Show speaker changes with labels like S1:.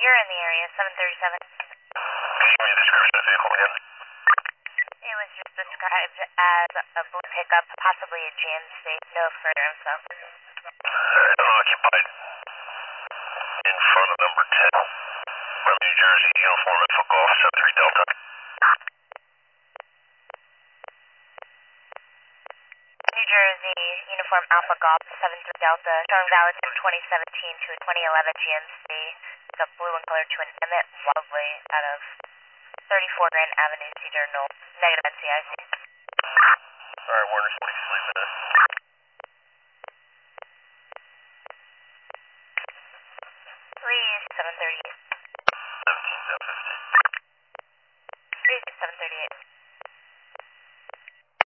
S1: You're in the area, 737.
S2: Can you give me a description of the vehicle again?
S1: It was just described as a blue pickup, possibly a GMC. No further info.
S2: Unoccupied. In front of number 10. From New Jersey, uniform Alpha Golf 73 Delta.
S1: New Jersey, uniform Alpha Golf 73 Delta, showing valid from 2017 to a 2011 GMC. It's a blue in color to an Emmett Wildley out of 34 Grand Avenue, Cedar Knoll. Negative NCIC.
S2: Alright, Warner, what are you sleeping at?